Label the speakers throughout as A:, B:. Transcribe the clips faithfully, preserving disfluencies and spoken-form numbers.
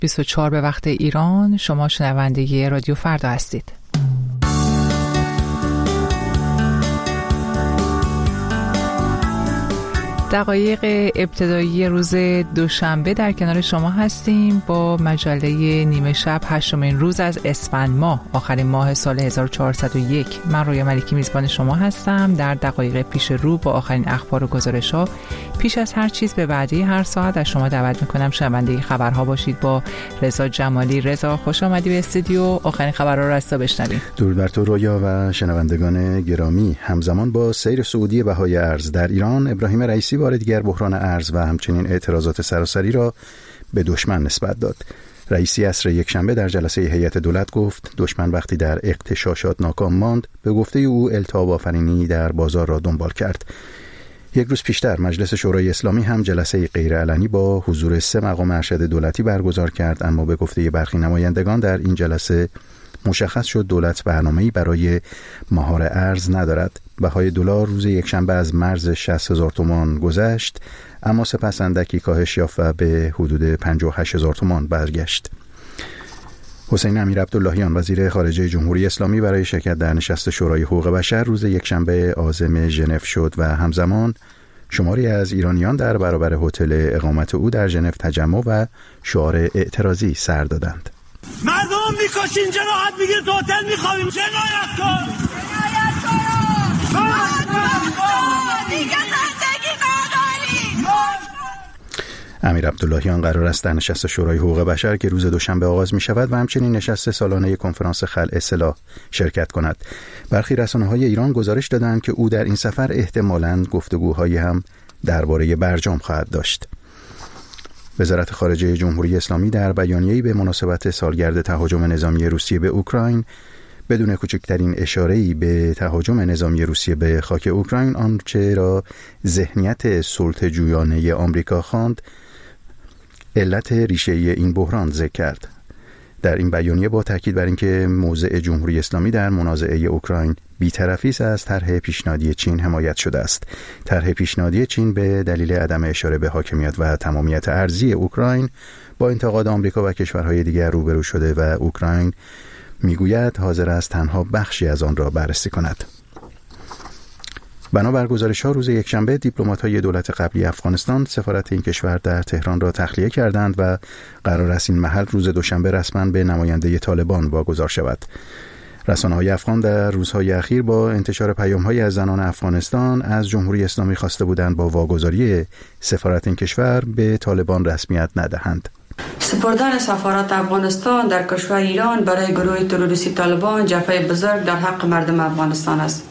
A: بیست و چهار به وقت ایران. شما شنونده رادیو فردا هستید. دقایق ابتدایی روز دوشنبه در کنار شما هستیم با مجله نیمه شب هشتمین روز از اسفند ماه، آخرین ماه سال هزار و چهارصد و یک. من رویا ملکی میزبان شما هستم. در دقایق پیش رو با آخرین اخبار و گزارش‌ها، پیش از هر چیز به وعده هر ساعت از شما دعوت میکنم شنونده خبرها باشید با رضا جمالی. رضا خوش آمدی به استودیو. آخرین خبرها رو از تا بشنویم.
B: درود بر تو رویا و شنوندگان گرامی. همزمان با سیر صعودی بهای ارز در ایران، ابراهیم رئیسی بار دیگر بحران ارز و همچنین اعتراضات سراسری را به دشمن نسبت داد. رئیسی عصر یکشنبه در جلسه هیئت دولت گفت دشمن وقتی در اغتشاشات ناکام ماند، به گفته او التهاب آفرینی در بازار را دنبال کرد. یک روز پیشتر مجلس شورای اسلامی هم جلسه غیرعلنی با حضور سه مقام ارشد دولتی برگزار کرد، اما به گفته برخی نمایندگان در این جلسه مشخص شد دولت برنامه‌ای برای مهار ارز ندارد. بهای دلار روز یکشنبه از مرز شصت هزار تومان گذشت، اما سپس اندکی کاهش یافت و به حدود پنجاه و هشت هزار تومان برگشت. حسین امیرعبداللهیان وزیر خارجه جمهوری اسلامی برای شرکت در نشست شورای حقوق بشر روز یکشنبه عازم ژنو شد و همزمان شماری از ایرانیان در برابر هتل اقامت او در ژنو تجمع و شعار اعتراضی سر دادند.
C: مردم میکشین، جنایت میگیر، تو هتل میخوابیم، جنایت کن، جنایت کن، دیگه زندگی نداریم.
B: امیرعبداللهیان قرار است در نشست شورای حقوق بشر که روز دوشنبه آغاز می شود و همچنین نشست سالانه کنفرانس خلع اصلاح شرکت کند. برخی رسانه‌های ایران گزارش دادند که او در این سفر احتمالاً گفتگوهایی هم درباره برجام خواهد داشت. وزارت خارجه جمهوری اسلامی در بیانیه‌ای به مناسبت سالگرد تهاجم نظامی روسیه به اوکراین بدون کوچکترین اشاره‌ای به تهاجم نظامی روسیه به خاک اوکراین، آنچه را ذهنیت سلطه‌جویانه آمریکا خواند، علت ریشه‌ای این بحران ذکر کرد. در این بیانیه با تاکید بر اینکه موضع جمهوری اسلامی در منازعه اوکراین بی‌طرفی است، از طرح پیشنهادی چین حمایت شده است. طرح پیشنهادی چین به دلیل عدم اشاره به حاکمیت و تمامیت ارضی اوکراین با انتقاد آمریکا و کشورهای دیگر روبرو شده و اوکراین میگوید حاضر است تنها بخشی از آن را بررسی کند. بنابر گزارش‌ها روز یکشنبه دیپلمات‌های دولت قبلی افغانستان سفارت این کشور در تهران را تخلیه کردند و قرار است این محل روز دوشنبه رسما به نماینده طالبان واگذار شود. رسانه‌های افغان در روزهای اخیر با انتشار پیام‌هایی از زنان افغانستان از جمهوری اسلامی خواسته بودند با واگذاری سفارت این کشور به طالبان رسمیت ندهند.
D: سپردن سفارت افغانستان در کشور ایران برای گروه تروریستی طالبان جفای بزرگ در حق مردم افغانستان است.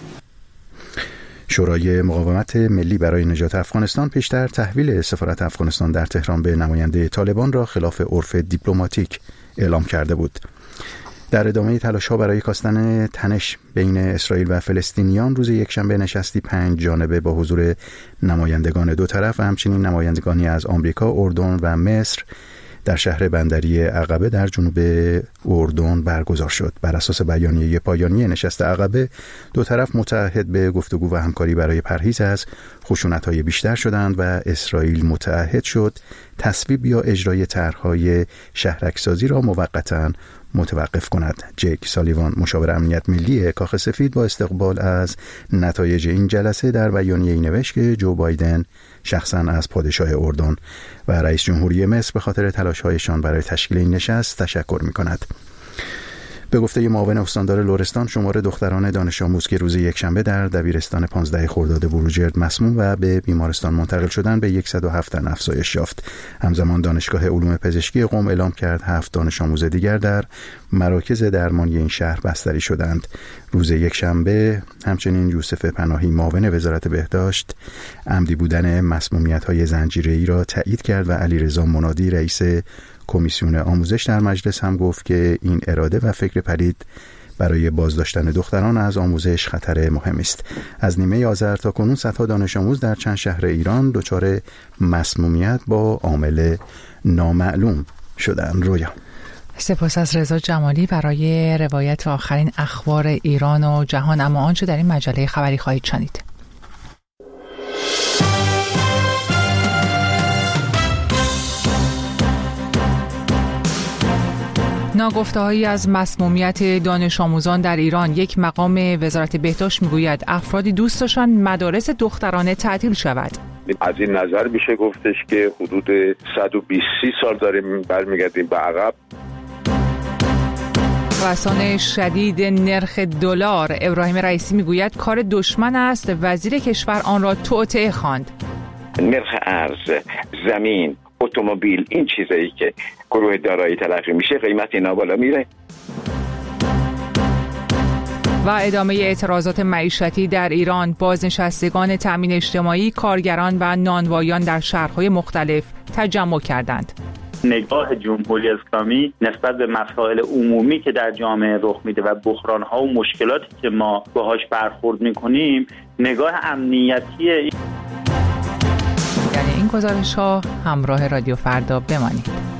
B: شورای مقاومت ملی برای نجات افغانستان پیشتر تحویل سفارت افغانستان در تهران به نماینده طالبان را خلاف عرف دیپلماتیک اعلام کرده بود. در ادامه تلاش‌ها برای کاستن تنش بین اسرائیل و فلسطینیان روز یکشنبه نشستی پنج جانبه با حضور نمایندگان دو طرف و همچنین نمایندگانی از آمریکا، اردن و مصر در شهر بندری عقبه در جنوب اردن برگزار شد. بر اساس بیانیه پایانی نشست عقبه، دو طرف متعهد به گفتگو و همکاری برای پرهیز از خشونت‌های بیشتر شدند و اسرائیل متعهد شد تصویب یا اجرای طرح‌های شهرک‌سازی را موقتاً متوقف کند. جک سالیوان مشاور امنیت ملی کاخ سفید با استقبال از نتایج این جلسه در بیانیه‌ای نوشت که جو بایدن شخصاً از پادشاه اردن و رئیس جمهوری مصر به خاطر تلاش‌هایشان برای تشکیل این نشست تشکر می‌کند. به گفته معاون استاندار لرستان، شمار دختران دانش آموز که روز یکشنبه در دبیرستان پانزده خرداد بروجرد مسموم و به بیمارستان منتقل شدند به صد و هفت تن افزایش یافت. همزمان دانشگاه علوم پزشکی قم اعلام کرد هفت دانش آموز دیگر در مراکز درمانی این شهر بستری شدند. روز یکشنبه همچنین یوسف پناهی معاون وزارت بهداشت عمدی بودن مسمومیت‌های زنجیره‌ای را تایید کرد و علیرضا منادی رئیس کمیسیون آموزش در مجلس هم گفت که این اراده و فکر پلید برای بازداشتن دختران از آموزش خطر مهمی است. از نیمه آذر تا کنون صدها دانش آموز در چند شهر ایران دچار مسمومیت با عامل نامعلوم شدند. رویا
A: سپاس از رضا جمالی برای روایت آخرین اخبار ایران و جهان. اما آنچه در این مجله خبری خواهید شنید. ناگفته‌هایی از مسمومیت دانش آموزان در ایران. یک مقام وزارت بهداشت میگوید افرادی دوست داشتن مدارس دخترانه تعطیل شود.
E: از این نظر میشه گفتش که حدود صد و بیست سال داریم برمیگردیم به عقب.
A: رسانه شدید نرخ دلار. ابراهیم رئیسی میگوید کار دشمن است، وزیر کشور آن را توطئه خواند.
F: نرخ ارز، زمین، اتومبیل، این چیزایی که گروه دارایی تلقی میشه قیمت اینا بالا میره.
A: و ادامه اعتراضات معیشتی در ایران. بازنشستگان تامین اجتماعی، کارگران و نانوایان در شهرهای مختلف تجمع کردند.
G: نگاه جمهوری اسلامی نسبت به مسائل عمومی که در جامعه رخ میده و بحران‌ها و مشکلاتی که ما باهاش برخورد میکنیم نگاه امنیتیه.
A: یعنی این گزارش‌ها همراه رادیو فردا بمانید.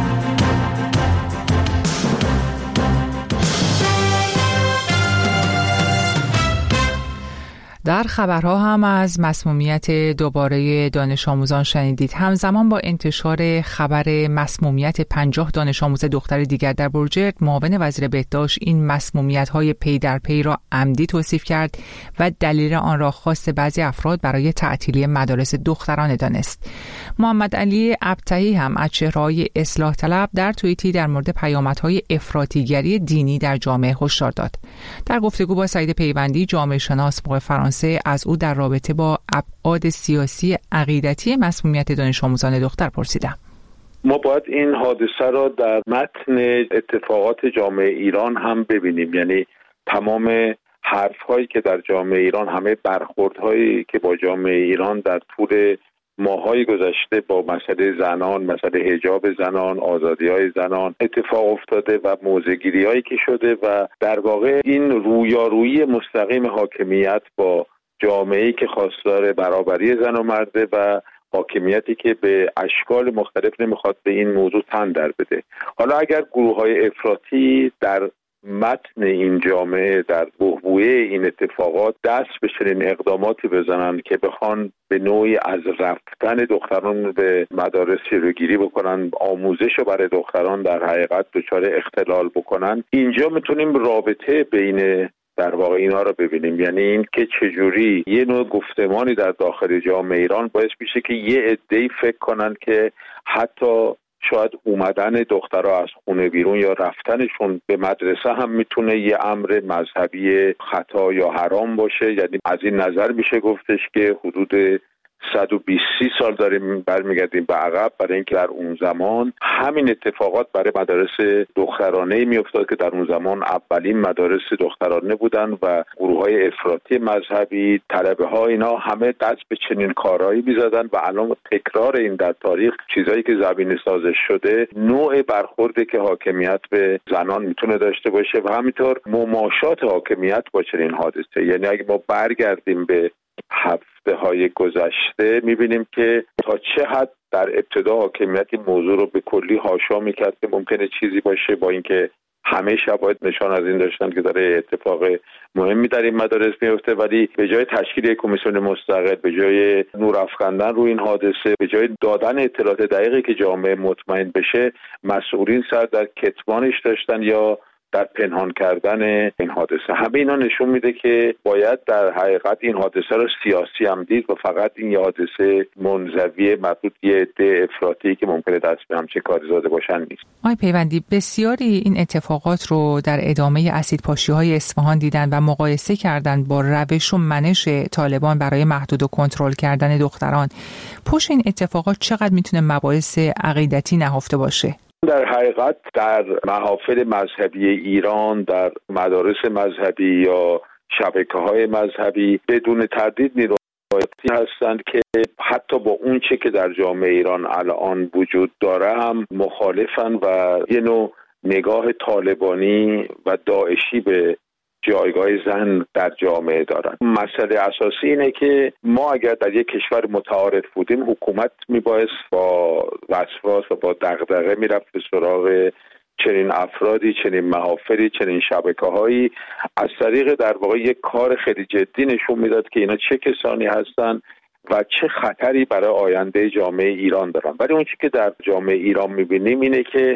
A: در خبرها هم از مسمومیت دوباره دانش آموزان شنیدید. همزمان با انتشار خبر مسمومیت پنجاه دانش آموز دختر دیگر در بروجرد، معاون وزیر بهداشت این مسمومیت‌های پی در پی را عمدی توصیف کرد و دلیل آن را خواست بعضی افراد برای تعطیلی مدارس دخترانه دانست. محمد علی ابطحی هم از چهره‌های اصلاح طلب در توییتی در مورد پیامدهای افراطیگری دینی در جامعه هشدار داد. در گفتگو با سعید پیوندی، جامعه شناس موقع فرانسه، از او در رابطه با ابعاد سیاسی عقیدتی مسمومیت دانش آموزان دختر پرسیدم.
E: ما باید این حادثه را در متن اتفاقات جامعه ایران هم ببینیم، یعنی تمام حرف‌هایی که در جامعه ایران، همه برخوردهایی که با جامعه ایران در طول ماهای گذشته با مسئله زنان، مسئله حجاب زنان، آزادی‌های زنان اتفاق افتاده و موضع‌گیری‌هایی که شده و در واقع این رویارویی مستقیم حاکمیت با جامعه‌ای که خواستار برابری زن و مرده و حاکمیتی که به اشکال مختلف نمیخواد به این موضوع تن در بده. حالا اگر گروه‌های افراطی در متن این جامعه، در بحبوحه این اتفاقات دست به چنین اقداماتی بزنن که بخوان به نوعی از رفتن دختران به مدارس جلوگیری بکنن، آموزش رو برای دختران در حقیقت دچار اختلال بکنن، اینجا میتونیم رابطه بین در واقع اینا رو ببینیم. یعنی این که چجوری یه نوع گفتمانی در داخل جامعه ایران باعث میشه که یه عده‌ای فکر کنن که حتی شاید اومدن دخترها از خونه بیرون یا رفتنشون به مدرسه هم میتونه یه امر مذهبی خطا یا حرام باشه. یعنی از این نظر میشه گفتش که حدود صد و بیست سال داریم برمیگردیم به عقب، برای اینکه در اون زمان همین اتفاقات برای مدارس دخترانه میافتاد که در اون زمان اولین مدارس دخترانه بودن و گروه‌های افراطی مذهبی، طلبه ها، اینا همه دست به چنین کارهایی می‌زدن و الان تکرار این در تاریخ چیزایی که زمینه سازش شده، نوع برخوردی که حاکمیت به زنان میتونه داشته باشه و همینطور مماشات حاکمیت با چنین حادثه. یعنی اگه ما برگردیم به هفته های گذشته میبینیم که تا چه حد در ابتدا حاکمیت این موضوع رو به کلی حاشا میکرد که ممکنه چیزی باشه، با اینکه همه شواهد نشان از این داشتن که داره اتفاق مهمی در این مدارس میفته، ولی به جای تشکیل یک کمیسیون مستقل، به جای نور افکندن روی این حادثه، به جای دادن اطلاعات دقیقی که جامعه مطمئن بشه، مسئولین سر در کتمانش داشتن یا در پنهان کردن این حادثه. همه اینا نشون میده که باید در حقیقت این حادثه رو سیاسی هم دید و فقط این یه حادثه منزوی مربوط یه عده افراطی که ممکنه دست به همچین کاری زده باشن نیست.
A: آقای پیوندی، بسیاری این اتفاقات رو در ادامه اسیدپاشی‌های اصفهان دیدن و مقایسه کردن با روش و منش طالبان برای محدود و کنترل کردن دختران. پشت این اتفاقات چقدر میتونه مباحث عقیدتی نهفته باشه؟
E: در حقیقت در محافل مذهبی ایران، در مدارس مذهبی یا شبکه‌های مذهبی بدون تردید نیروهایی هستند که حتی با اون چه که در جامعه ایران الان وجود داره هم مخالفن و یه نوع نگاه طالبانی و داعشی به جایگاه زن در جامعه دارن. مسئله اساسی اینه که ما اگر در یک کشور متعارف بودیم، حکومت میبایست با وسواس و با دغدغه میرفت به سراغ چنین افرادی، چنین محافلی، چنین شبکه‌هایی، از طریق در واقع یک کار خیلی جدی نشون میداد که اینا چه کسانی هستن و چه خطری برای آینده جامعه ایران دارن. ولی اون چیزی که در جامعه ایران میبینیم اینه که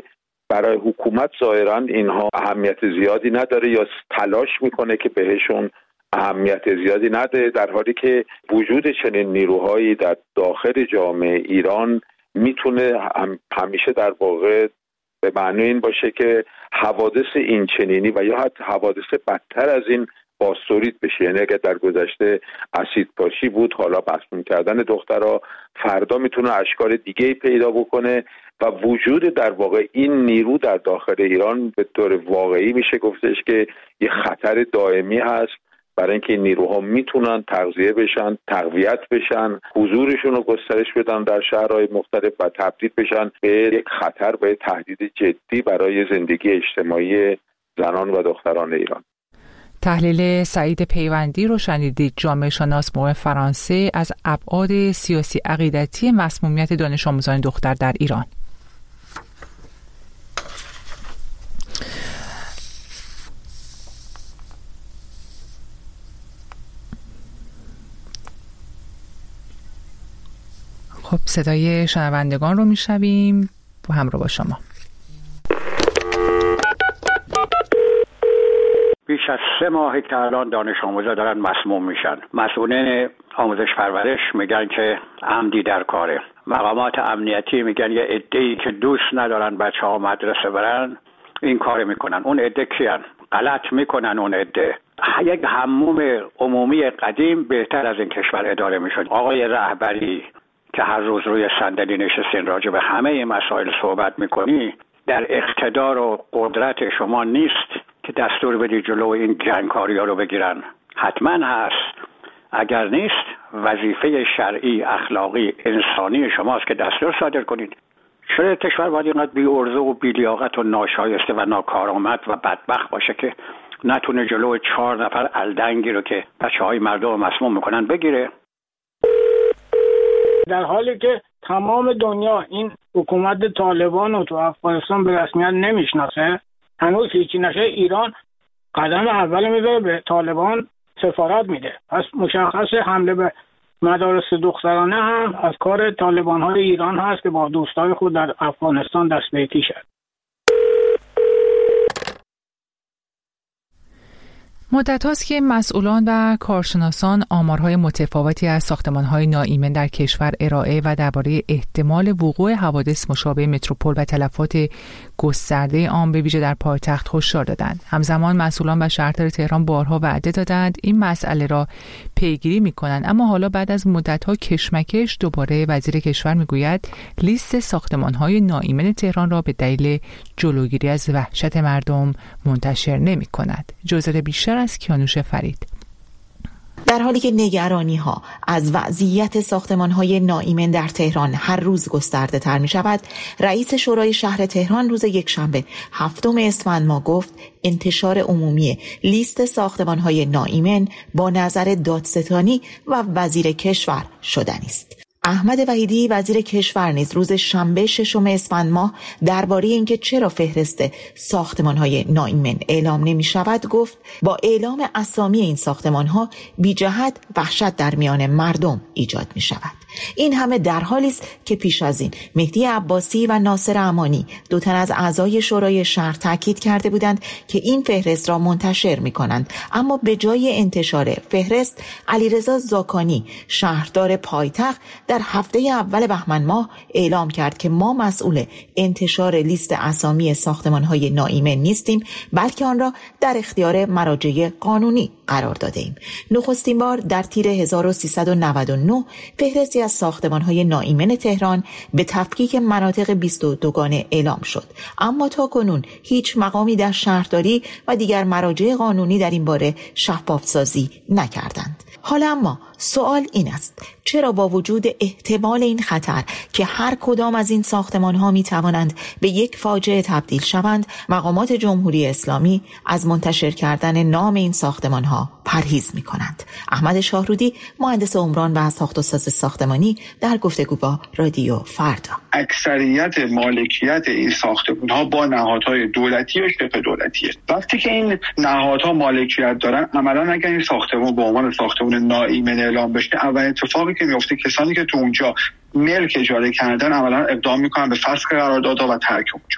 E: برای حکومت ظاهراً اینها اهمیت زیادی نداره یا تلاش میکنه که بهشون اهمیت زیادی نده، در حالی که وجود چنین نیروهایی در داخل جامعه ایران میتونه همیشه در واقع به معنی این باشه که حوادث این چنینی و یا حتی حوادث بدتر از این بازتولید بشه. یعنی اگر در گذشته اسید پاشی بود، حالا مسموم کردن دخترها، فردا میتونه اشکال دیگه پیدا بکنه و وجود در واقع این نیرو در داخل ایران به طور واقعی میشه گفتش که یه خطر دائمی هست، برای اینکه این نیروها میتونن تغذیه بشن، تقویت بشن، حضورشون رو گسترش بدن در شهرهای مختلف و تبدیل بشن به یک خطر و تهدید جدی برای زندگی اجتماعی زنان و دختران ایران.
A: تحلیل سعید پیوندی رو شنیدید، جامعه شناس مقیم فرانسه، از ابعاد سیاسی عقیدتی مسمومیت دانش آموزان دختر در ایران. خب صدای شنوندگان رو میشنویم، با همراه با شما.
H: بیش از سه ماه که الان دانش آموزا دارن مسموم میشن. مسئولین آموزش پرورش میگن که عمدی در کاره. مقامات امنیتی میگن یه عده‌ای که دوست ندارن بچه‌ها مدرسه برن این کار میکنن. اون عده کیان؟ غلط میکنن اون عده. یک حموم عمومی قدیم بهتر از این کشور اداره میشد. آقای رهبری که هر روز روی صندلی نشستین راجع به همه مسائل صحبت میکنی، در اقتدار و قدرت شما نیست که دستور بدی جلو این جنگکاری‌ها رو بگیرن. حتما هست. اگر نیست وظیفه شرعی، اخلاقی، انسانی شماست که دستور صادر کنید. چرا کشور باید اینقدر بی ارزه و بی لیاقت و ناشایسته و ناکارآمد و بدبخت باشه که نتونه جلو چهار نفر الدنگی رو که بچه‌های مردم مسموم میکنن بگیره؟
I: در حالی که تمام دنیا این حکومت طالبان رو تو افغانستان به رسمیت نمیشناسه، هنوز هیچی نشه، ایران قدم اول میذاره به طالبان سفارت میده. پس مشخص حمله به مدارس دخترانه هم از کار طالبان های ایران هست که با دوستای خود در افغانستان دست به یکی شد.
A: مدت هاست که مسئولان و کارشناسان آمارهای متفاوتی از ساختمان‌های ناایمن در کشور ارائه و درباره احتمال وقوع حوادث مشابه متروپول و تلفات گسترده آن به ویژه در پایتخت هشدار دادند. همزمان مسئولان و شهردار تهران بارها وعده دادند این مسئله را پیگیری می‌کنند، اما حالا بعد از مدت‌ها کشمکش دوباره وزیر کشور می‌گوید لیست ساختمان‌های ناایمن تهران را به دلیل جلوگیری از وحشت مردم منتشر نمی‌کند. جزئیات بیشتر از کیانوش فرید.
J: در حالی که نگرانی ها از وضعیت ساختمان های ناایمن در تهران هر روز گسترده تر می شود، رئیس شورای شهر تهران روز یکشنبه هفتم اسفند ماه گفت انتشار عمومی لیست ساختمان های ناایمن با نظر دادستانی و وزیر کشور شدنی است. احمد وحیدی وزیر کشور نیز روز شنبه ششم اسفند ماه درباره اینکه چرا فهرست ساختمان‌های ناایمن اعلام نمی‌شود گفت با اعلام اسامی این ساختمان‌ها بی جهت وحشت در میان مردم ایجاد می‌شود. این همه در حالی است که پیش از این مهدی عباسی و ناصر امانی دو تن از اعضای شورای شهر تاکید کرده بودند که این فهرست را منتشر می‌کنند، اما به جای انتشار فهرست علیرضا زاکانی شهردار پایتخت در هفته اول بهمن ماه اعلام کرد که ما مسئول انتشار لیست اسامی ساختمان‌های ناایمن نیستیم، بلکه آن را در اختیار مراجع قانونی قرار داده ایم. نخستین بار در تیر هزار و سیصد و نود و نه فهرستی از ساختمان‌های ناایمن تهران به تفکیک مناطق بیست و دوگانه اعلام شد، اما تا کنون هیچ مقامی در شهرداری و دیگر مراجع قانونی در این باره شفاف‌سازی نکردند. حالا اما سوال این است: چرا با وجود احتمال این خطر که هر کدام از این ساختمان‌ها می‌توانند به یک فاجعه تبدیل شوند، مقامات جمهوری اسلامی از منتشر کردن نام این ساختمان‌ها پرهیز می‌کنند؟ احمد شاهرودی، مهندس عمران و ساخت و ساز ساختمانی، در گفتگو با رادیو فردا:
K: اکثریت مالکیت این ساختمان‌ها با نهادهای دولتی و شبه دولتیه. وقتی که این نهادها مالکیت دارن، عملاً اگر این ساختمان به عنوان ساختمان ناایمن اعلام بشه، اول اتفاقی که میفته کسانی که تو اونجا ملک اجاره کردن عملاً اقدام میکنن به فسخ قراردادها و ترک اونجا.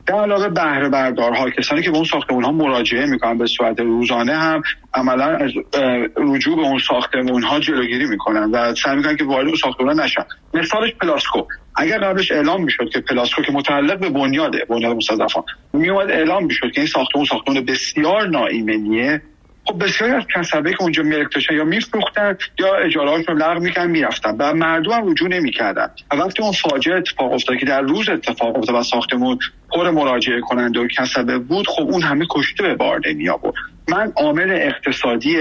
K: در علاوه بهره بردارها، کسانی که به اون ساختمان‌ها مراجعه میکنن به صورت روزانه، هم عملا از رجوع به اون ساختمان‌ها جلوگیری میکنن و سعی میکنن که وارد اون ساختمان‌ها نشن. مثالش پلاسکو. اگر قبلش اعلام میشد که پلاسکو که متعلق به بنیاده بنیاد مستضعفان میومد اعلام میشد که این ساختمان ساختمان بسیار ناایمنیه، خب بسیاری از کسبه که اونجا ملک داشتن یا میفروختن یا اجاره‌هاشون رو لغو میکردن میرفتن و مردم هم رجوع نمیکردن. و وقتی اون فاجعه اتفاق افتاد که در روز اتفاق افتاد و ساختمون پر مراجعه کننده و کسبه بود، خب اون همه کشته به بار نمی آورد. من عامل اقتصادی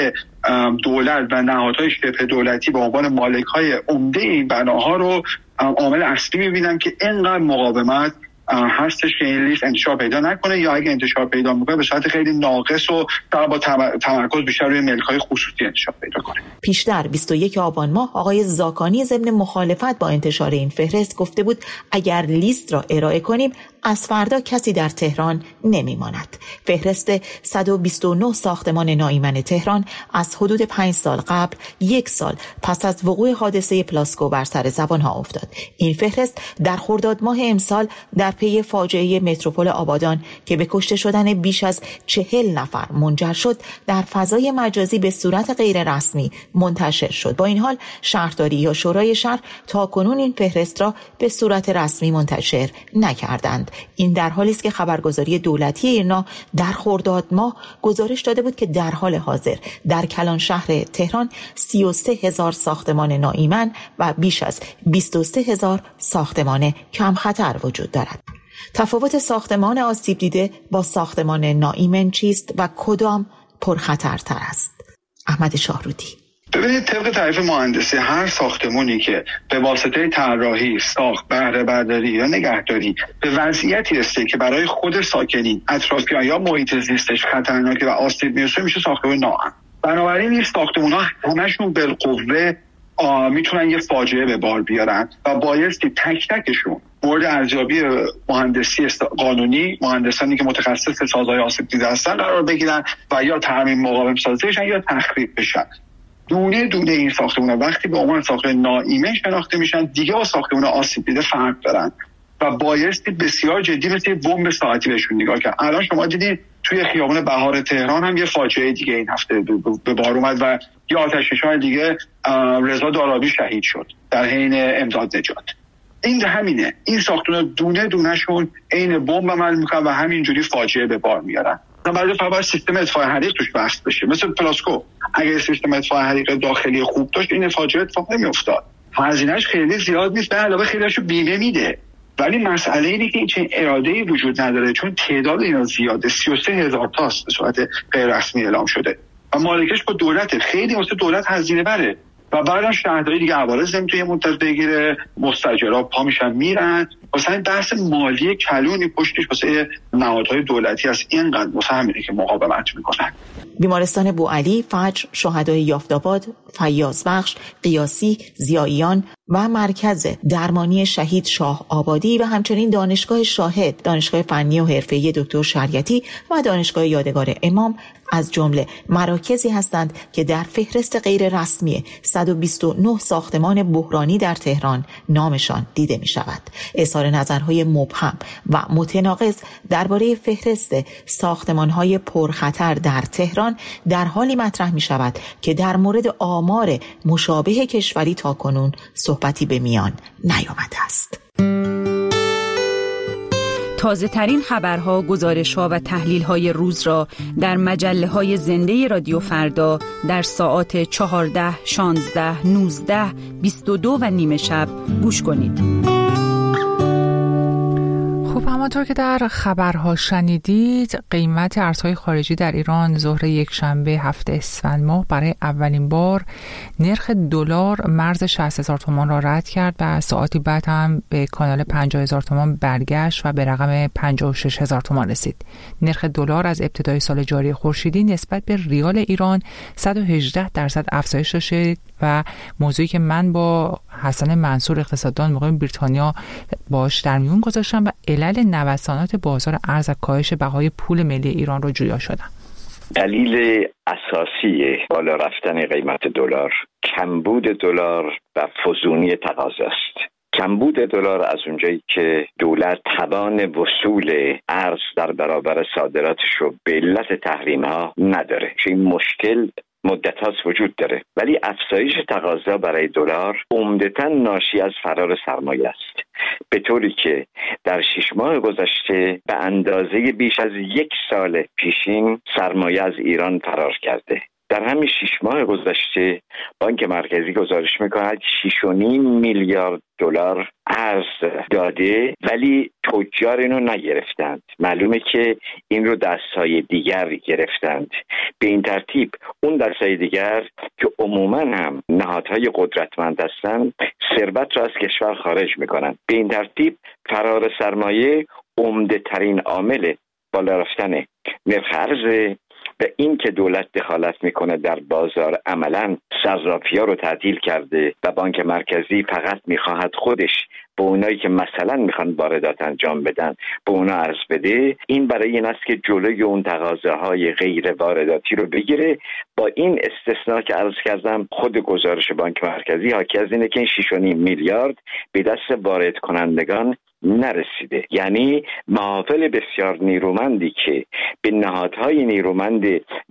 K: دولت و نهادهای شبه دولتی به عنوان مالک‌های عمده این بناها رو عامل اصلی می‌بینم که اینقدر مقاومت هستش که این لیست انتشار پیدا نکنه، یا اگه انتشار پیدا میکنه به صورت خیلی ناقص و با تمرکز بیشتر روی ملک‌های خصوصی انتشار پیدا کنه.
J: پیشتر بیست و یک آبان ماه آقای زاکانی ضمن مخالفت با انتشار این فهرست گفته بود اگر لیست را ارائه کنیم از فردا کسی در تهران نمیماند. فهرست صد و بیست و نه ساختمان ناایمن تهران از حدود پنج سال قبل، یک سال پس از وقوع حادثه پلاسکو بر سر زبانها افتاد. این فهرست در خرداد ماه امسال در پی فاجعه متروپول آبادان که به کشته شدن بیش از چهل نفر منجر شد در فضای مجازی به صورت غیر رسمی منتشر شد. با این حال شهرداری یا شورای شهر تا کنون این فهرست را به صورت رسمی منتشر نکردند. این در حالی است که خبرگزاری دولتی ایرنا در خرداد ماه گزارش داده بود که در حال حاضر در کلان شهر تهران سی و سه هزار ساختمان ناایمن و بیش از بیست و سه هزار ساختمان کم خطر وجود دارد. تفاوت ساختمان آسیب دیده با ساختمان ناایمن چیست و کدام پرخطرتر است؟ احمد شاهرودی.
K: ببینید، طبق تعریف مهندسی هر ساختمانی که به واسطه طراحی، ساخت، بهره برداری یا نگهداری به وضعیتی رسیده که برای خود ساکنین، اطرافیان یا محیط زیستش خطرناکه و آسیب میرسه میشه ساختمان ناامن. بنابراین این ساختمان‌ها همشون بالقوه میتونن یه فاجعه به بار بیارن و بایستی تک تکشون مورد ارزیابی مهندسی قانونی، مهندسانی که متخصص سازهای آسیب دیده هستن قرار بگیرن و یا ترمیم مقاوم سازی بشن یا تخریب بشن. دونه دونه این ساختمان‌ها وقتی به عنوان ساختمان ناایمن شناخته میشن دیگه با ساختمان آسیب دیده فرق دارن و بایستی بسیار جدی مثل بمب ساعتی بهشون نگاه کرد. الان شما دیدید توی خیابان بهار تهران هم یه فاجعه دیگه این هفته به بار اومد و یه آتش‌نشان دیگه رضا دارابی شهید شد در حین امداد نجات. این همینه، این ساختمان دونه دونهشون عین بمب عمل میکنن و همینجوری فاجعه به بار میارن. برای فقط سیستم اطفاء حریق توش بحث بشه. مثل پلاسکو اگه سیستم اطفاء حریق داخلی خوب داشت این فاجعه اتفاق نمیافتاد. هزینه‌اش خیلی زیاد نیست، به علاوه خیلیشو بیمه میده. ولی مسئله اینه که این اراده‌ای وجود نداره، چون تعداد اینا زیاده، سی و سه هزار تاست به صورت غیر رسمی اعلام شده و مالکش با دولت، خیلی واسه دولت هزینه بره و بعدم شهرداری دیگه عوارض نمیتونه مدت بگیره، مستاجرها پا میشن میرن. واسه این بحث مالی کلونی پشتش واسه نهادهای دولتی هست، اینقدر واسه همینه که مقاومت میکنن.
J: بیمارستان بوعلی، فجر، شهدای یافت‌آباد، فیاض بخش، قیاسی، ضیائیان و مرکز درمانی شهید شاه آبادی و همچنین دانشگاه شاهد، دانشگاه فنی و حرفه‌ای دکتر شریعتی و دانشگاه یادگار امام از جمله مراکزی هستند که در فهرست غیر رسمی صد و بیست و نه ساختمان بحرانی در تهران نامشان دیده می شود. اظهار نظرهای مبهم و متناقض درباره فهرست ساختمان‌های پرخطر در تهران در حالی مطرح می شود که در مورد آمار مشابه کشوری تاکنون صحبتی به میان نیامده است.
L: تازه ترین خبرها، گزارش‌ها و تحلیل‌های روز را در مجله‌های زنده رادیو فردا در ساعات چهارده، شانزده، نوزده، بیست و دو و نیمه شب گوش کنید.
A: خب همانطور که در خبرها شنیدید، قیمت ارزهای خارجی در ایران ظهر یک شنبه هفته اسفند ماه برای اولین بار نرخ دلار مرز شصت هزار تومان را رد کرد و ساعتی بعد هم به کانال پنجاه هزار تومان برگشت و به رقم پنجاه و شش هزار تومان رسید. نرخ دلار از ابتدای سال جاری خورشیدی نسبت به ریال ایران صد و هجده درصد افزایش داشته و موضوعی که من با حسن منصور اقتصاددان مقیم بریتانیا باش در میون گذاشتم و علل نوسانات بازار ارز و کاهش بهای پول ملی ایران رو جویا شدم.
F: دلیل اساسی بالا رفتن قیمت دلار کمبود دلار و فزونی تقاضا است. کمبود دلار از اونجایی که دولت توان وصول ارز در برابر صادراتش رو به علت تحریم ها نداره. این مشکل مدت هاست وجود داره، ولی افزایش تقاضا برای دلار عمدتاً ناشی از فرار سرمایه است، به طوری که در شش ماه گذشته به اندازه بیش از یک سال پیشین سرمایه از ایران فرار کرده. در همین شش ماه گذشته بانک مرکزی گزارش میکند شش و نیم میلیارد دلار ارز داده، ولی تجار اینو نگرفتند. معلومه که این رو دستهای دیگر گرفتند. به این ترتیب اون دستهای دیگر که عموما هم نهادهای قدرتمند هستند ثروت را از کشور خارج میکنند. به این ترتیب فرار سرمایه عمده ترین عامل بالا رفتن نرخ ارز و این که دولت دخالت میکنه در بازار عملا صرافی‌ها رو تعطیل کرده و بانک مرکزی فقط میخواهد خودش به اونایی که مثلا میخوان واردات انجام بدن به اونا ارز بده. این برای این است که جلوی اون تقاضاهای غیر وارداتی رو بگیره. با این استثناء که عرض کردم، خود گزارش بانک مرکزی حاکی از اینه که این شش و نیم میلیارد به دست وارد کنندگان نرسیده. یعنی محافل بسیار نیرومندی که به نهادهای نیرومند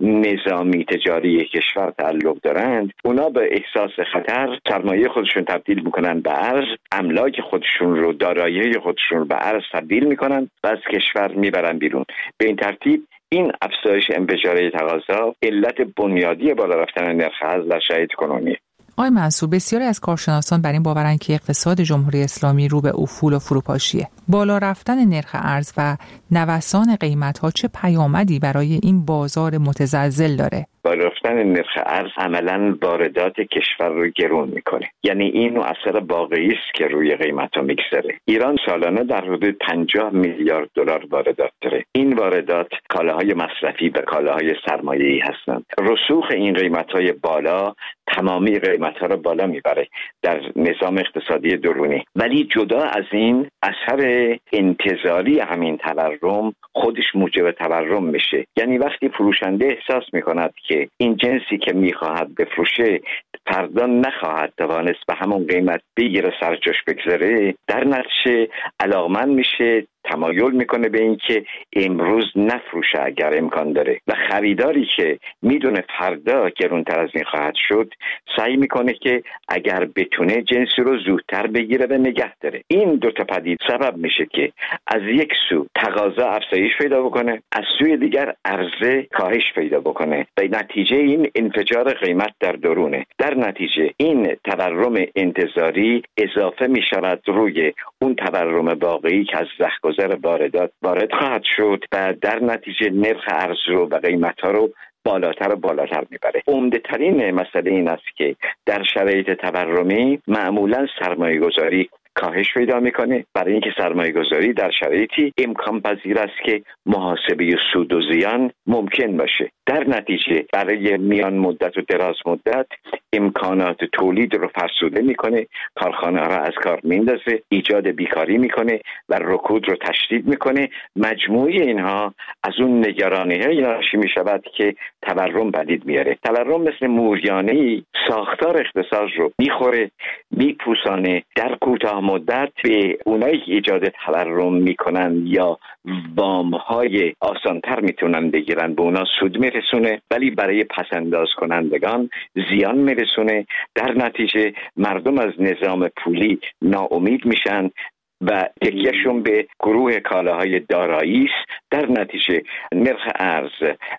F: نظامی تجاری کشور تعلق دارند، اونا به احساس خطر سرمایه خودشون تبدیل میکنن به ارز، املاک خودشون رو، دارایی خودشون رو به ارز تبدیل میکنن و از کشور میبرن بیرون. به این ترتیب این افزایش انفجاری تقاضا علت بنیادی بالا رفتن نرخ ارز در شرایط کنونی.
A: آقای منصور، بسیاری از کارشناسان بر این باورند که اقتصاد جمهوری اسلامی رو به افول و فروپاشیه. بالا رفتن نرخ ارز و نوسان قیمت‌ها چه پیامدی برای این بازار متزلزل داره؟
F: بالا رفتن نرخ ارز عملاً واردات کشور رو گرون میکنه. یعنی این اثر واقعی است که روی قیمت‌ها میگذره. ایران سالانه در حدود پنجاه میلیارد دلار واردات داره. این واردات کالاهای مصرفی و کالاهای سرمایه‌ای هستند. رسوخ این قیمت‌های بالا تمامی قیمت‌ها رو بالا میبره در نظام اقتصادی درونی. ولی جدا از این اثر انتظاری همین تورم خودش موجب تورم میشه. یعنی وقتی فروشنده احساس میکند که این جنسی که میخواهد بفروشه فردا نخواهد توانست به همون قیمت بگیره سرجاش بگذاره، در نتیجه علاقمند میشه، تمایل میکنه به این که امروز نفروشه اگر امکان داره و خریداری که میدونه فردا گرونتر از این خواهد شد سعی میکنه که اگر بتونه جنسی رو زودتر بگیره و نگه داره. این دو تا پدید سبب میشه که از یک سو تقاضا افزایش پیدا بکنه، از سوی دیگر عرضه کاهش پیدا بکنه و نتیجه این انفجار قیمت در درونه. در نتیجه این تورم انتظاری اضافه میشود روی اون تورم واقعی که از زخگذر واردات وارد خواهد شد و در نتیجه نرخ ارز رو و قیمت‌ها رو بالاتر و بالاتر میبره. عمده ترین مسئله این است که در شرایط تورمی معمولا سرمایه گذاری کاهش پیدا میکنه، برای اینکه سرمایه گذاری در شرایطی امکان پذیر است که محاسبه سود و زیان ممکن باشه. در نتیجه برای میان مدت و دراز مدت امکانات تولید رو فرسوده میکنه، کارخانه ها را از کار میندازه، ایجاد بیکاری میکنه و رکود رو تشدید میکنه. مجموعه اینها از اون نگرانی های ناشی میشود که تورم پدید میاره. تورم مثل موریانه‌ای ساختار اقتصاد رو میخوره، میپوسانه، در کوتاه مدت به اونایی که ایجاد تورم میکنن یا وام های آسانتر میتونن بگیرن به اونا سود میرسونه، ولی برای پسنداز کنندگان زیان میرسونه. در نتیجه مردم از نظام پولی ناامید میشن و تکیهشون به گروه کالاهای دارایی است. در نتیجه نرخ ارز،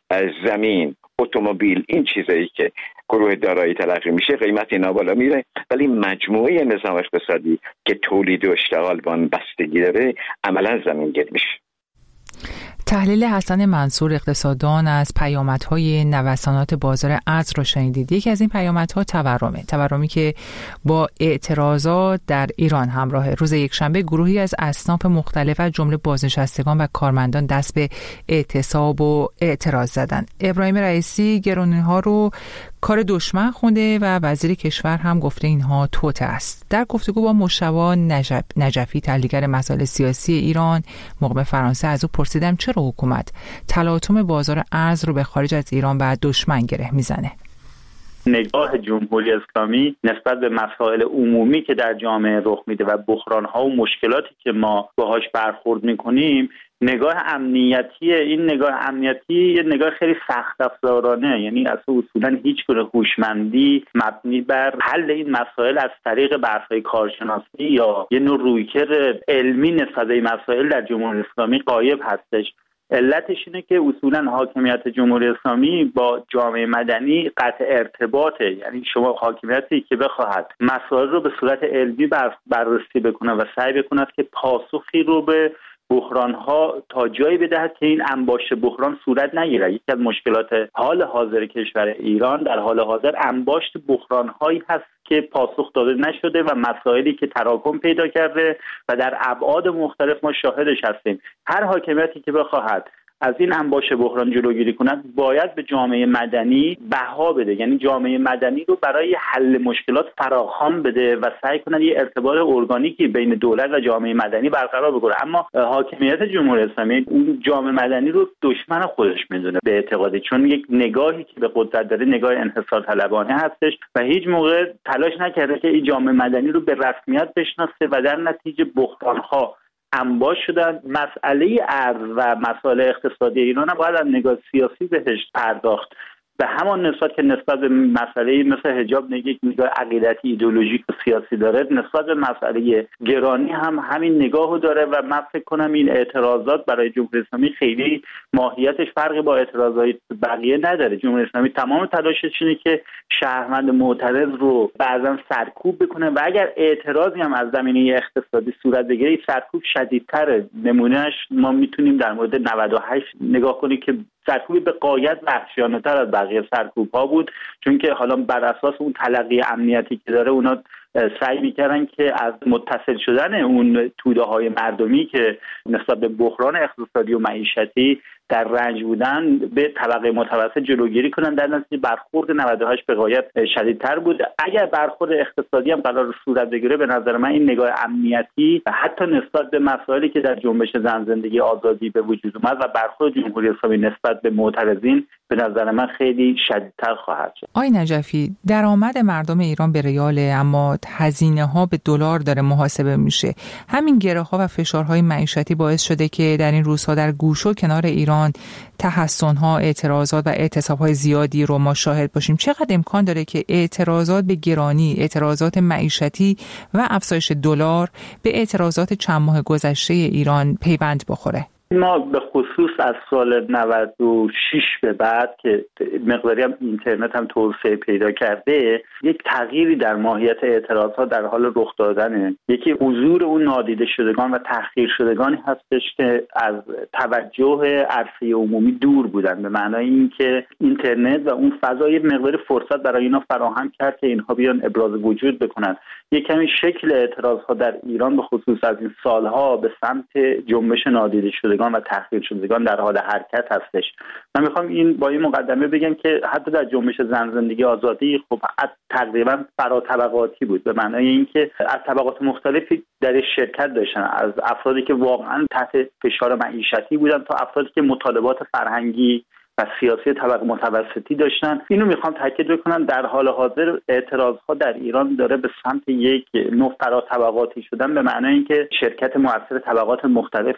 F: زمین، اتومبیل، این چیزایی که گروه دارایی تلقی میشه قیمت اینا بالا میره، ولی مجموعه نظام اقتصادی که تولید و اشتغال با آن بستگی داره عملا زمینگیر میشه.
A: تحلیل حسن منصور اقتصاددان از پیامدهای نوسانات بازار ارز را شنیدید. یکی از این پیامدها تورمه. تورمی که با اعتراضات در ایران همراه. روز یکشنبه گروهی از اصناف مختلف از جمله بازنشستگان و کارمندان دست به اعتصاب و اعتراض زدند. ابراهیم رئیسی گرونی‌ها رو کار دشمن خونده و وزیر کشور هم گفته اینها توطئه است. در گفتگو با مجتبی نجف... نجفی تحلیلگر مسائل سیاسی ایران مقیم فرانسه از او پرسیدم چرا حکومت تلاطم بازار ارز رو به خارج از ایران و دشمن گره میزنه.
G: نگاه جمهوری اسلامی نسبت به مسائل عمومی که در جامعه رخ میده و بحران‌ها و مشکلاتی که ما باهاش برخورد میکنیم نگاه امنیتی، این نگاه امنیتی یه نگاه خیلی سخت افزارانه، یعنی اصلا اصولا هیچ گونه هوشمندی مبنی بر حل این مسائل از طریق بحث‌های کارشناسی یا یه نوع رویکرد علمی نسبت به این مسائل در جمهوری اسلامی غایب هستش. علتش اینه که اصولا حاکمیت جمهوری اسلامی با جامعه مدنی قطع ارتباطه، یعنی شما حاکمیتی که بخواهد مسائل رو به صورت علمی بر بررسی بکنه و سعی بکند که پاسخی رو به بحران‌ها تا جایی بدهد که این انباشت بحران صورت نگیرد. یکی از مشکلات حال حاضر کشور ایران در حال حاضر انباشت بحران‌هایی هست که پاسخ داده نشده و مسائلی که تراکم پیدا کرده و در ابعاد مختلف ما شاهدش هستیم. هر حاکمیتی که بخواهد از این انباشت بحران جلوگیری کند باید به جامعه مدنی بها بده، یعنی جامعه مدنی رو برای حل مشکلات فراخوان بده و سعی کند یه ارتباط ارگانیکی بین دولت و جامعه مدنی برقرار بکنه. اما حاکمیت جمهوری اسلامی اون جامعه مدنی رو دشمن خودش میدونه به اعتقادی، چون یک نگاهی که به قدرت داره نگاه انحصار طلبانه هستش و هیچ موقع تلاش نکرده که این جامعه مدنی رو به رسمیت بشناسه و در نتیجه بحران‌ها انباش شدن. مسئله ارز و مسائل اقتصادی ایران هم باید از نگاه سیاسی بهش پرداخت، به همان نسبت که نسبت به مسئله مثل حجاب یک نگاه عقیدتی ایدئولوژیک و سیاسی داره، نسبت به مسئله گرانی هم همین نگاهو داره و من فکر کنم این اعتراضات برای جمهوری اسلامی خیلی ماهیتش فرقی با اعتراضات بقیه نداره. جمهوری اسلامی تمام تلاشش اینه که شهروند معترض رو بعضا سرکوب بکنه و اگر اعتراضی هم از زمینه اقتصادی صورت بگیره سرکوب شدیدتره. نمونهش ما میتونیم در مورد نود و هشت نگاه کنیم که سرکوبی به غایت وحشیانه‌تر از بقیه سرکوب‌ها بود، چون که حالا بر اساس اون تلقی امنیتی که داره اونا سعی میکردن که از متصل شدن اون توده‌های مردمی که نسبت به بحران اقتصادی و معیشتی در رنج بودن به طبقه متوسط جلوگیری کنن، در نتیجه برخورد نود و هشت به غایت شدیدتر بود. اگر برخورد اقتصادی هم قرار صورت بگیره به نظر من این نگاه امنیتی و حتی نسبت به مسائلی که در جنبش زن زندگی آزادی به وجود اومد و برخورد جمهوری اسلامی نسبت به معترضین به نظر من خیلی شدیدتر خواهد شد.
A: آقای نجفی، درآمد مردم ایران به ریاله اما هزینه ها به دلار داره محاسبه میشه. همین گره ها و فشارهای معیشتی باعث شده که در این روزها در گوش و کنار ایران تحسن ها، اعتراضات و اعتصاب های زیادی رو ما شاهد باشیم. چقدر امکان داره که اعتراضات به گرانی، اعتراضات معیشتی و افزایش دلار به اعتراضات چند ماه گذشته ایران پیوند بخوره؟
G: ما به خصوص از سال نود و شش به بعد که مقداری هم اینترنت هم توسعه پیدا کرده یک تغییری در ماهیت اعتراضات در حال رخ دادنه. یکی حضور اون نادیده شدگان و تحقیر شدگانی هستش که از توجه عرصه عمومی دور بودن، به معنای اینکه اینترنت و اون فضای مقداری فرصت برای اینا فراهم کرد که اینها بیان ابراز وجود بکنن. یک کمی شکل اعتراضها در ایران به خصوص از این سالها به سمت جنبش نادیده شدگان و تحقیر شدگان در حال حرکت هستش. من میخوام این با این مقدمه بگم که حتی در جنبش زن زندگی آزادی خب تقریبا فراطبقاتی بود، به معنای اینکه از طبقات مختلفی در شرکت داشتن، از افرادی که واقعا تحت فشار معیشتی بودن تا افرادی که مطالبات فرهنگی و سیاسی طبقه متوسطی داشتن. اینو میخوام تاکید بکنم در حال حاضر اعتراضها در ایران داره به سمت یک نوع فراطبقاتی شدن، به معنای اینکه شرکت مؤثر طبقات مختلف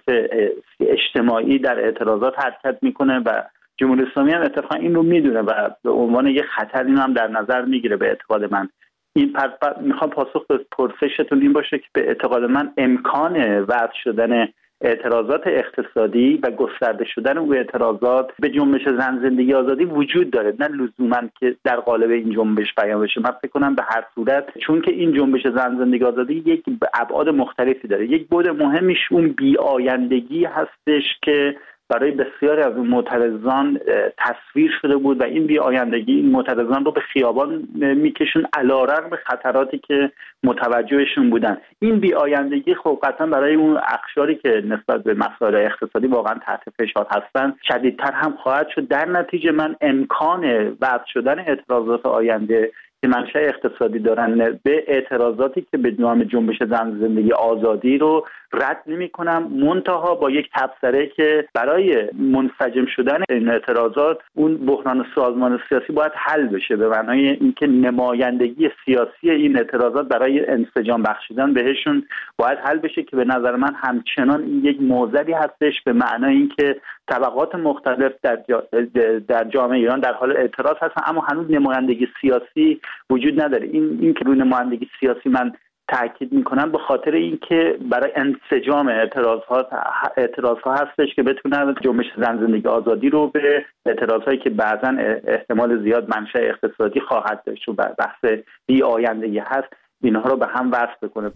G: اجتماعی در اعتراضات حرکت میکنه و جمهوری اسلامی هم اتفاقا این رو میدونه و به عنوان یک خطر اینو هم در نظر میگیره. به اعتقاد من این پس میخوام پاسخ به پرسشتون این باشه که به اعتقاد من امکان وضع شدن اعتراضات اقتصادی و گسترده شدن اون اعتراضات به جنبش زن زندگی آزادی وجود داره، نه لزوما که در قالب این جنبش بیان بشه. من فکر کنم به هر صورت چون که این جنبش زن زندگی آزادی یک ابعاد مختلفی داره، یک بعد مهمش اون بی‌آیندگی هستش که برای بسیاری از اون معترضان تصویر شده بود و این بی‌آیندگی این معترضان رو به خیابان میکشون علیرغم خطراتی که متوجهشون بودن. این بی‌آیندگی خب قطعا برای اون اقشاری که نسبت به مسائل اقتصادی واقعا تحت فشار هستن شدیدتر هم خواهد شد. در نتیجه من امکان وضع شدن اعتراضات آینده که منشأ اقتصادی دارن به اعتراضاتی که به نام جنبش زن زندگی آزادی رو رد نمی‌کنم، منتها با یک تبصره که برای منسجم شدن این اعتراضات اون بحران سازمان سیاسی باید حل بشه، به معنای اینکه نمایندگی سیاسی این اعتراضات برای انسجام بخشیدن بهشون باید حل بشه که به نظر من همچنان این یک معضلی هستش، به معنای اینکه طبقات مختلف در جا در جامعه ایران در حال اعتراض هستن اما هنوز نمایندگی سیاسی وجود نداره. این این که روی نمایندگی سیاسی من تاکید میکنم به خاطر اینکه برای انسجام اعتراضات اعتراضها هستش که بتونن جنبش زن زندگی آزادی رو به اعتراضهایی که بعضا احتمال زیاد منشأ اقتصادی خواهد داشت و بحث بی آیندگی هست اینها رو به هم وصل بکنه.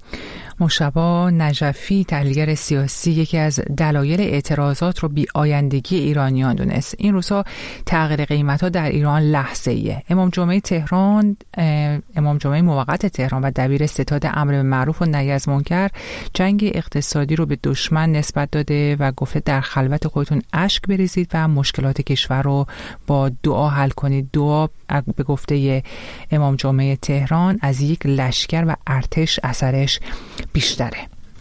A: مشتبه نجفی تحلیلگر سیاسی یکی از دلایل اعتراضات رو بی آیندگی ایرانیان دونست. این روزها تغییر قیمت‌ها در ایران لحظه‌ایه. امام جمعه تهران امام جمعه موقت تهران و دبیر ستاد امر به معروف و نهی از منکر جنگ اقتصادی رو به دشمن نسبت داده و گفته در خلوت خودتون اشک بریزید و مشکلات کشور رو با دعا حل کنید. دعا به گفته امام جمعه تهران از یک لشکر و ارتش اثرش بیشتره.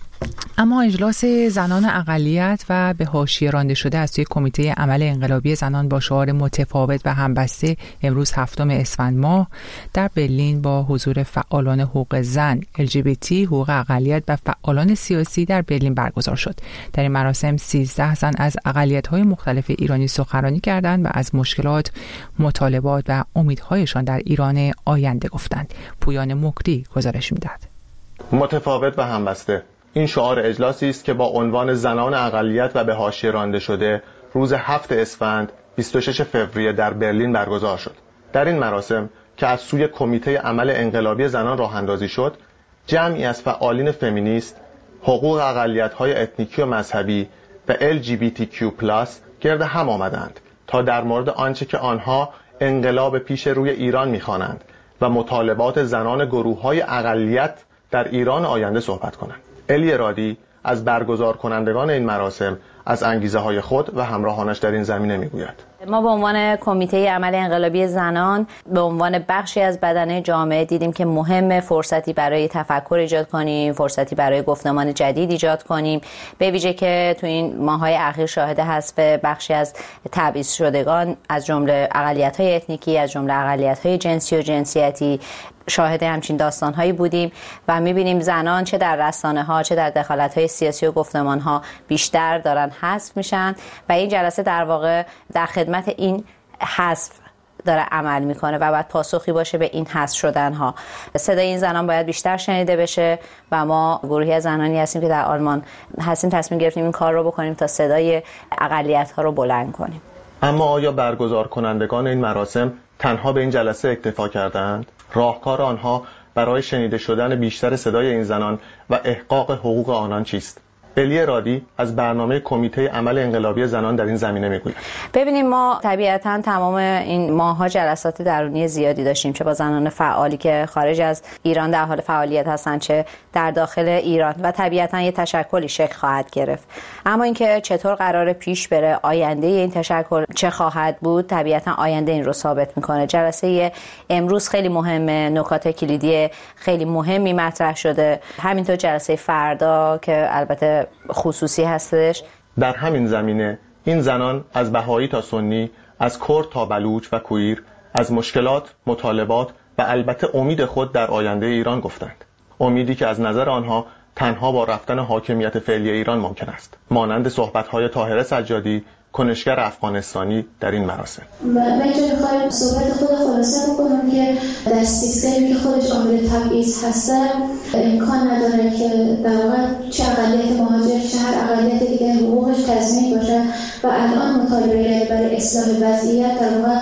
A: اما اجلاس زنان اقلیت و به حاشیه رانده شده از توی کمیته عمل انقلابی زنان با شعار متفاوت و همبسته امروز هفتم اسفند ماه در برلین با حضور فعالان حقوق زن، ال جی بی تی، حقوق اقلیت و فعالان سیاسی در برلین برگزار شد. در این مراسم سیزده زن از اقلیت‌های مختلف ایرانی سخنرانی کردند و از مشکلات، مطالبات و امیدهایشان در ایران آینده گفتند. پویان مکری گزارش می‌دهد.
M: متفاوت و همبسته، این شعار اجلاسی است که با عنوان زنان اقلیت و به حاشیه رانده شده روز هفتم اسفند بیست و ششم فوریه در برلین برگزار شد. در این مراسم که از سوی کمیته عمل انقلابی زنان راه اندازی شد، جمعی از فعالین فمینیست، حقوق اقلیت‌های اتنیکی و مذهبی و ال جی بی تی کیو پلاس گرد هم آمدند تا در مورد آنچه که آنها انقلاب پیش روی ایران می‌خوانند و مطالبات زنان گروه‌های اقلیت در ایران آینده صحبت کنند. الی رادی از برگزار کنندگان این مراسم از انگیزه های خود و همراهانش در این زمینه میگوید.
N: ما به عنوان کمیته عمل انقلابی زنان به عنوان بخشی از بدنه جامعه دیدیم که مهم فرصتی برای تفکر ایجاد کنیم، فرصتی برای گفتمان جدید ایجاد کنیم، به ویژه که تو این ماه‌های اخیر شاهد حذف بخشی از تبعیض شدگان از جمله اقلیت‌های اتنیکی، از جمله اقلیت‌های جنسی و جنسیتی شاهد همچین داستان‌هایی بودیم و می‌بینیم زنان چه در رسانه‌ها چه در دخالت‌های سیاسی و گفتمان‌ها بیشتر دارن حذف میشن و این جلسه در واقع در خدمت این حذف داره عمل میکنه و باید پاسخی باشه به این حذف شدن‌ها. صدای این زنان باید بیشتر شنیده بشه و ما گروهی از زنانی هستیم که در آلمان هستیم تصمیم گرفتیم این کار رو بکنیم تا صدای اقلیت‌ها رو بلند کنیم.
M: اما آیا برگزار کنندگان این مراسم تنها به این جلسه اکتفا کردند؟ راهکار آنها برای شنیده شدن بیشتر صدای این زنان و احقاق حقوق آنان چیست؟ الی رادی از برنامه کمیته عمل انقلابی زنان در این زمینه میگوید.
N: ببینیم ما طبیعتاً تمام این ماه‌ها جلسات درونی زیادی داشتیم، چه با زنان فعالی که خارج از ایران در حال فعالیت هستن چه در داخل ایران و طبیعتاً یه تشکلی شکل خواهد گرفت. اما اینکه چطور قراره پیش بره، آینده این تشکل چه خواهد بود، طبیعتاً آینده این رو ثابت میکنه. جلسه امروز خیلی مهمه، نکات کلیدی خیلی مهمی مطرح شده. همینطور جلسه فردا که البته خصوصی هستش.
M: در همین زمینه این زنان از بهایی تا سنی، از کرد تا بلوچ و کویر، از مشکلات، مطالبات و البته امید خود در آینده ایران گفتند. امیدی که از نظر آنها تنها با رفتن حاکمیت فعلی ایران ممکن است. مانند صحبت‌های طاهره سجادی، کنشگر افغانستانی در این مراسم.
O: من اینجا می‌خوایم صحبت خود خلاصه بکنم که در سیستمی که خودش عامل تبعیض هسته امکان نداره که در واقع چه اقلیت مهاجر چه هر اقلیت دیگه حقوقش تضمین باشه و الان مطالبه برای اصلاح وضعیت در واقع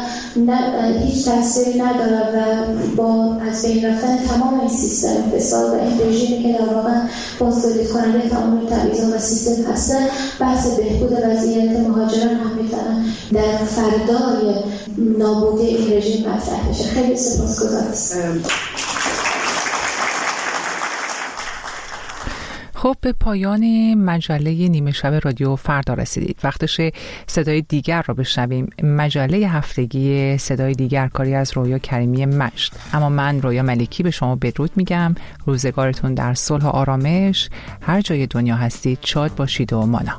O: هیچ تأثیری نداره و با از بین رفتن تمام این سیستم فساد و این رژیمی که در واقع بازتولید کننده تمام تبعیض و سیستم هسته بحث بهبود وضعیت مهاجر هم میتونن در فردای نابودی این رژیم مطرح بشه. خیلی سپاسگزارم.
A: خب به پایان مجله نیمه شب رادیو فردا رسیدید. وقتش صدای دیگر را بشنویم. مجله هفتگی صدای دیگر کاری از رویا کریمی مجد. اما من رویا ملکی به شما بدرود میگم. روزگارتون در صلح و آرامش. هر جای دنیا هستید شاد باشید و مانا.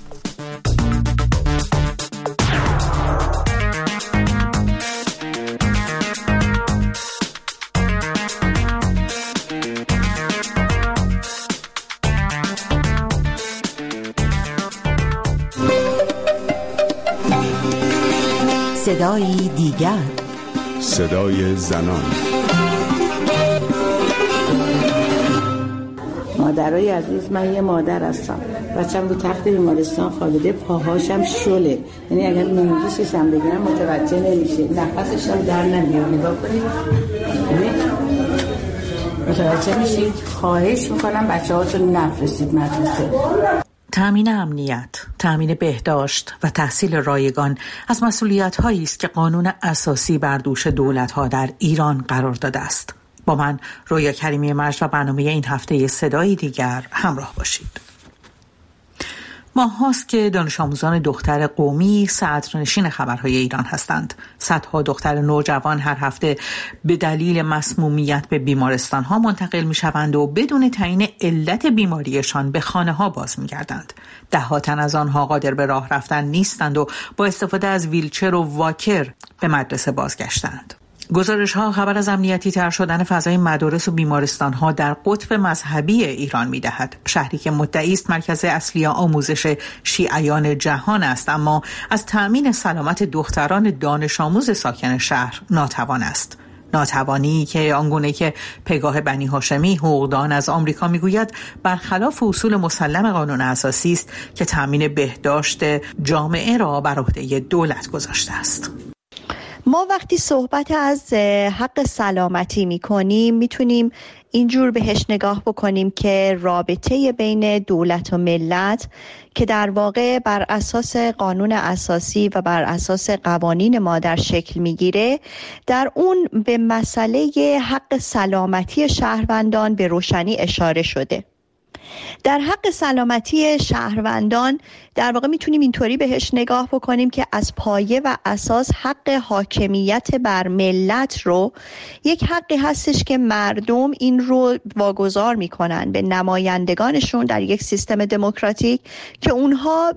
P: صدای دیگر،
Q: صدای زنان.
R: مادرای عزیز، من یه مادر هستم. بچم رو تخت بیمارستان خوابیده، پاهاشم شله، یعنی اگر منگیشش هم بگیرم متوجه نمیشه، نفسش هم در نمیاد. نگاه کنید، متوجه میشید؟ خواهش میکنم بچه هاتون نفرستید مدرسه.
S: تأمین امنیت، تأمین بهداشت و تحصیل رایگان از مسئولیت‌هایی است که قانون اساسی بر دوش دولت‌ها در ایران قرار داده است. با من رویا کریمی مجد و برنامه این هفته صدای دیگر همراه باشید. ماه هاست که دانش آموزان دختر قومی صدرنشین خبرهای ایران هستند. صدها دختر نوجوان هر هفته به دلیل مسمومیت به بیمارستان ها منتقل می شوند و بدون تعیین علت بیماریشان به خانه ها باز می گردند. ده ها تن از آنها قادر به راه رفتن نیستند و با استفاده از ویلچر و واکر به مدرسه بازگشتند. گزارش ها خبر از امنیتی تر شدن فضای مدارس و بیمارستان ها در قطب مذهبی ایران می دهد. شهری که مدعی است مرکز اصلی آموزش شیعیان جهان است، اما از تأمین سلامت دختران دانش آموز ساکن شهر ناتوان است. ناتوانی که آنگونه که پگاه بنی هاشمی حقوقدان از آمریکا میگوید برخلاف اصول مسلم قانون اساسی است که تأمین بهداشت جامعه را بر عهده دولت گذاشته است.
T: ما وقتی صحبت از حق سلامتی میکنیم میتونیم اینجور بهش نگاه بکنیم که رابطه بین دولت و ملت که در واقع بر اساس قانون اساسی و بر اساس قوانین ما در شکل میگیره، در اون به مسئله حق سلامتی شهروندان به روشنی اشاره شده. در حق سلامتی شهروندان در واقع میتونیم اینطوری بهش نگاه بکنیم که از پایه و اساس حق حاکمیت بر ملت رو، یک حقی هستش که مردم این رو واگذار میکنن به نمایندگانشون در یک سیستم دموکراتیک که اونها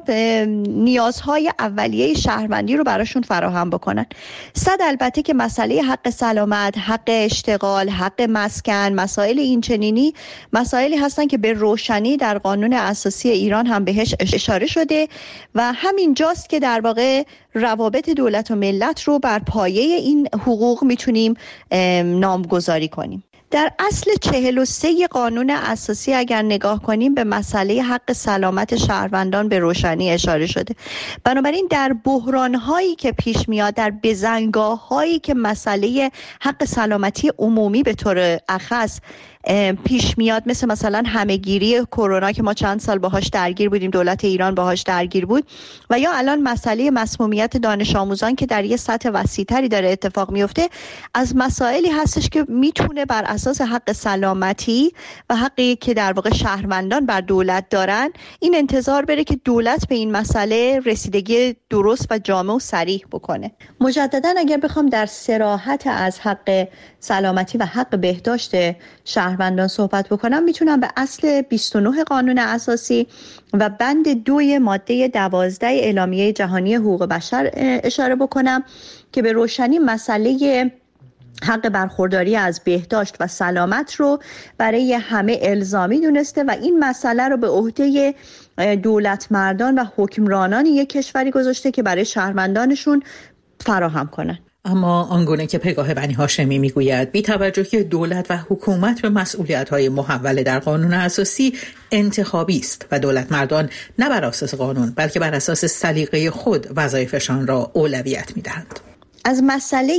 T: نیازهای اولیه شهروندی رو براشون فراهم بکنن. صد البته که مسئله حق سلامت، حق اشتغال، حق مسکن، مسائل اینچنینی مسائلی هستن که به روشنی در قانون اساسی ایران هم بهش اشاره شده و همین جاست که در واقع روابط دولت و ملت رو بر پایه این حقوق میتونیم نامگذاری کنیم. در اصل چهل و سه قانون اساسی اگر نگاه کنیم به مسئله حق سلامت شهروندان به روشنی اشاره شده. بنابراین در بحران‌هایی که پیش میاد، در بزنگاه‌هایی که مسئله حق سلامتی عمومی به طور اخص پیش میاد، مثل مثلا همهگیری کرونا که ما چند سال باهاش درگیر بودیم، دولت ایران باهاش درگیر بود، و یا الان مسئله مسمومیت دانش آموزان که در یه سطح وسیع‌تری داره اتفاق میفته، از مسائلی هستش که میتونه بر اساس حق سلامتی و حقی که در واقع شهروندان بر دولت دارن این انتظار بره که دولت به این مسئله رسیدگی درست و جامع و صریح بکنه. مجددا اگر بخوام در صراحت از حق سلامتی و حق بهداشت شهروندان صحبت بکنم، میتونم به اصل بیست و نه قانون اساسی و بند دوی ماده دوازده اعلامیه جهانی حقوق بشر اشاره بکنم که به روشنی مسئله حق برخورداری از بهداشت و سلامت رو برای همه الزامی دونسته و این مسئله رو به عهده دولت مردان و حکمرانان یک کشوری گذاشته که برای شهروندانشون فراهم کنن.
S: اما آنگونه که پگاه بنی هاشمی میگوید بی توجهی دولت و حکومت به مسئولیت‌های محول در قانون اساسی انتخابی است و دولت مردان نه بر اساس قانون بلکه بر اساس سلیقه خود وظایفشان را اولویت میدهند.
T: از مسئله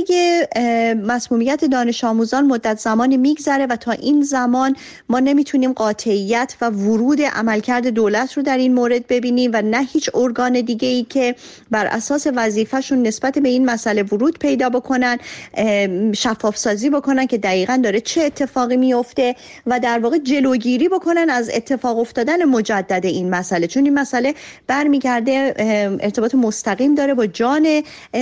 T: مسمومیت دانش آموزان مدت زمانی میگذره و تا این زمان ما نمیتونیم قاطعیت و ورود عملکرد دولت رو در این مورد ببینیم و نه هیچ ارگان دیگه ای که بر اساس وظیفه‌شون نسبت به این مسئله ورود پیدا بکنن، شفاف سازی بکنن که دقیقاً داره چه اتفاقی میفته و در واقع جلوگیری بکنن از اتفاق افتادن مجدد این مسئله، چون این مسئله برمیگرده ارتباط مستقیم داره با جان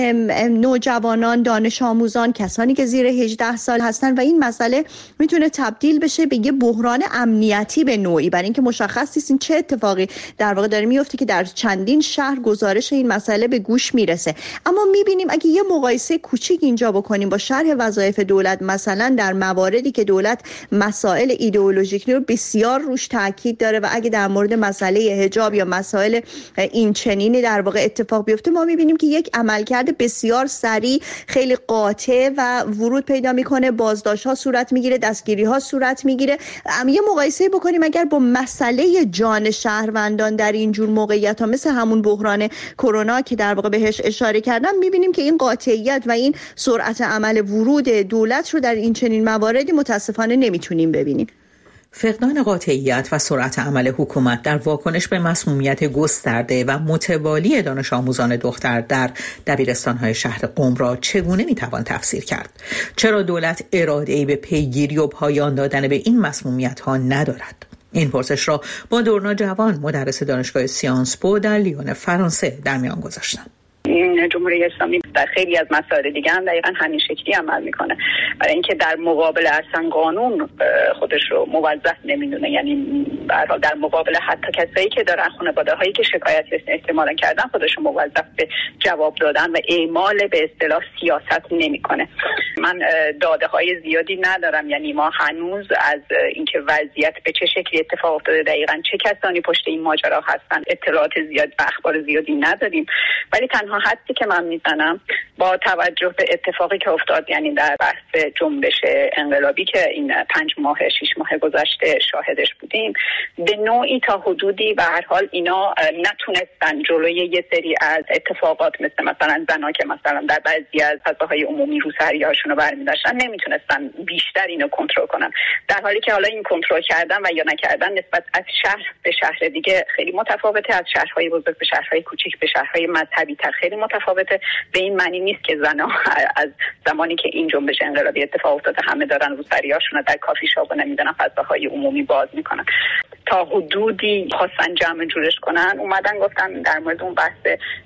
T: نوجوانان، دانش آموزان، کسانی که زیر هجده سال هستن و این مسئله میتونه تبدیل بشه به یه بحران امنیتی به نوعی، برای اینکه مشخص نیست این چه اتفاقی در واقع داره میفته که در چندین شهر گزارش این مسئله به گوش میرسه. اما میبینیم اگه یه مقایسه کوچیک اینجا بکنیم با شرح وظایف دولت، مثلا در مواردی که دولت مسائل ایدئولوژیکی رو بسیار روش تاکید داره و اگه در مورد مسئله حجاب یا مسائل این چنینی در واقع اتفاق بیفته، ما میبینیم که یک عملکرد بسیار سریع، خیلی قاطع و ورود پیدا میکنه، بازداشت‌ها صورت میگیره، دستگیری‌ها صورت میگیره. یه مقایسه بکنیم اگر با مسئله جان شهروندان در این جور موقعیت‌ها مثل همون بحران کرونا که در واقع بهش اشاره کردم، میبینیم که این قاطعیت و این سرعت عمل ورود دولت رو در این چنین مواردی متاسفانه نمیتونیم ببینیم.
S: فقدان قاطعیت و سرعت عمل حکومت در واکنش به مسمومیت گسترده و متوالی دانش آموزان دختر در دبیرستان‌های شهر قم را چگونه میتوان تفسیر کرد؟ چرا دولت اراده‌ای به پیگیری و پایان دادن به این مسمومیت‌ها ندارد؟ این پرسش را با دورنا جوان، مدرس دانشگاه سیانس پو در لیون فرانسه در میان گذاشتم.
U: این جمهوری اسلامی در خیلی از مسائل دیگه هم دقیقاً همین شکلی عمل میکنه، برای اینکه در مقابل اصلا قانون خودش رو موظف نمیدونه، یعنی به هر حال در مقابل حتی کسایی که دارن، خانواده هایی که شکایت احتمالاً کردن، خودش رو موظف به جواب دادن و اعمال به اصطلاح سیاست نمیکنه. من داده های زیادی ندارم، یعنی ما هنوز از اینکه وضعیت به چه شکلی اتفاق افتاده، دقیقاً چه کسانی پشت این ماجرا هستن، اطلاعات زیاد و اخبار زیادی نداریم. ولی تنها حدی که من میزنم با توجه به اتفاقی که افتاد، یعنی در بحث جنبش انقلابی که این پنج ماه شش ماه گذشته شاهدش بودیم، به نوعی تا حدودی به هر حال اینا نتونستن جلوی یه سری از اتفاقات مثل مثلا زنا که مثلا در بعضی از فضاهای عمومی روسری‌هاشون رو برمی‌داشتن، نمیتونستن بیشتر اینو کنترل کنن، در حالی که حالا این کنترل کردن و یا نکردن نسبت از شهر به شهر دیگه خیلی متفاوته، از شهرهای بزرگ به شهرهای کوچیک به شهرهای مذهبی تر خیلی متفاوته. به این معنی نیست که زنها از زمانی که این جنبش انقلابی اتفاق افتاده همه دارن روسری‌هاشون رو در کافی شاپ و نمیدونم فضاهای عمومی باز میکنن. تا حدودی خواستن جمع جورش کنن، اومدن گفتن در مورد اون بحث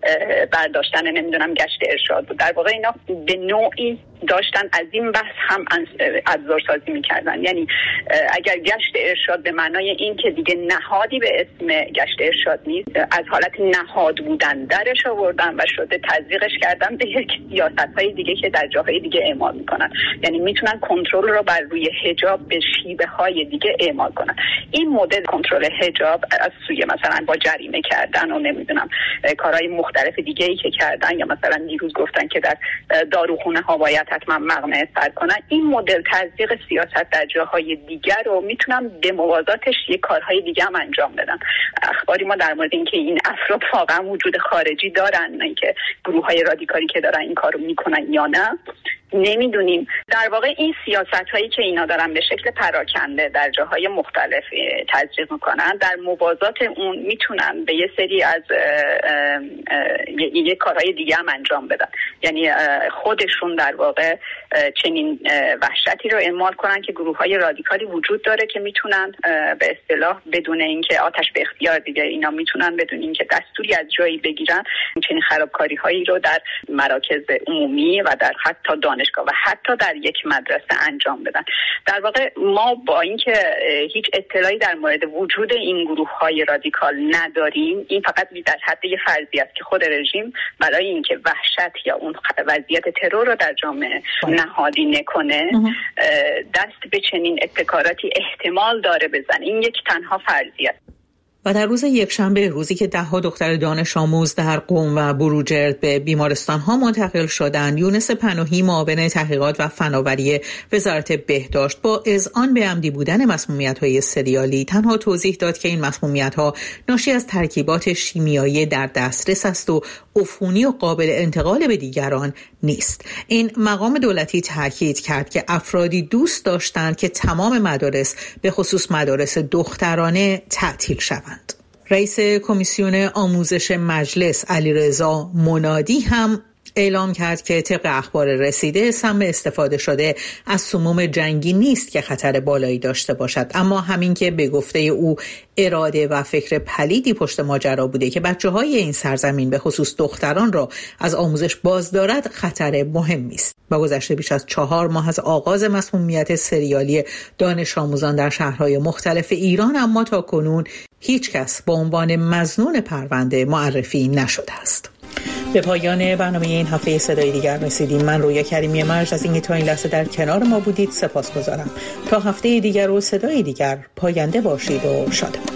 U: برداشتن نمیدونم گشت ارشاد بود، در واقع اینا به نوعی داشتن از این بحث هم ابزارسازی میکردن. یعنی اگر گشت ارشاد به معنای این که دیگه نهادی به اسم گشت ارشاد نیست، از حالت نهاد بودن درش آوردن و شده تزریقش کردن به یک سیاست‌های دیگه که در جاهای دیگه اعمال میکنن، یعنی میتونن کنترل رو بر روی حجاب به شیوه‌های دیگه اعمال کنن. این مدل کنترل حجاب از سوی مثلا با جریمه کردن و نمیدونم کارهای مختلف دیگه‌ای که کردن، یا مثلا دیروز گفتن که در داروخونه ها باید حتما مقنعه سر کنن، این مدل تزریق سیاست در جاهای دیگر رو میتونن به موازاتش یک کارهای دیگه هم انجام بدن. اخباری ما در مورد اینکه این افراد واقعا وجود خارجی دارن، نه اینکه گروه‌های رادیکالی که دارن این کارو میکنن یا نه، نمیدونیم. در واقع این سیاست هایی که اینا دارن به شکل پراکنده در جاهای مختلف تزریق میکنن، در موازات اون میتونن به یه سری از یه کارهای دیگه هم انجام بدن، یعنی خودشون در واقع چنین وحشتی رو اعمال کنن که گروه های رادیکالی وجود داره که میتونن به اصطلاح بدون اینکه آتش به اختیار دیگه، اینا میتونن بدون اینکه دستوری از جایی بگیرن چنین خرابکاری هایی رو در مراکز عمومی و در حتی دانشگاه و حتی در یک مدرسه انجام بدن. در واقع ما با اینکه هیچ اطلاعی در مورد وجود این گروه های رادیکال نداریم، این فقط در حد یه فرضیه است که خود رژیم برای اینکه وحشت یا اون وضعیت ترور رو در جامعه نهادی نکنه دست به چنین ابتکاراتی احتمال داره بزنه. این یک تنها فرضیه است.
S: و در روز یکشنبه، روزی که ده‌ها دختر دانش آموز در قم و بروجرد به بیمارستان‌ها منتقل شدند، یونس پناهی، معاون تحقیقات و فناوری وزارت بهداشت، با اذعان به عمدی بودن مسمومیت‌های سریالی تنها توضیح داد که این مسمومیت‌ها ناشی از ترکیبات شیمیایی در دسترس است و عفونی و قابل انتقال به دیگران نیست. این مقام دولتی تاکید کرد که افرادی دوست داشتند که تمام مدارس، به خصوص مدارس دخترانه، تعطیل شوند. رئیس کمیسیون آموزش مجلس علیرضا منادی هم اعلام کرد که طبق اخبار رسیده سم استفاده شده از سموم جنگی نیست که خطر بالایی داشته باشد، اما همین که به گفته او اراده و فکر پلیدی پشت ماجرا بوده که بچه‌های این سرزمین به خصوص دختران را از آموزش باز دارد خطر مهمی است. با گذشته بیش از چهار ماه از آغاز مسمومیت سریالی دانش آموزان در شهرهای مختلف ایران، اما تا کنون هیچ کس با عنوان مظنون پرونده معرفی نشده است. به پایان برنامه این هفته صدای دیگر رسیدیم. من رویا کریمی مرج از اینکه تا این لحظه در کنار ما بودید سپاسگزارم. تا هفته دیگر و صدای دیگر، پاینده باشید و شاد.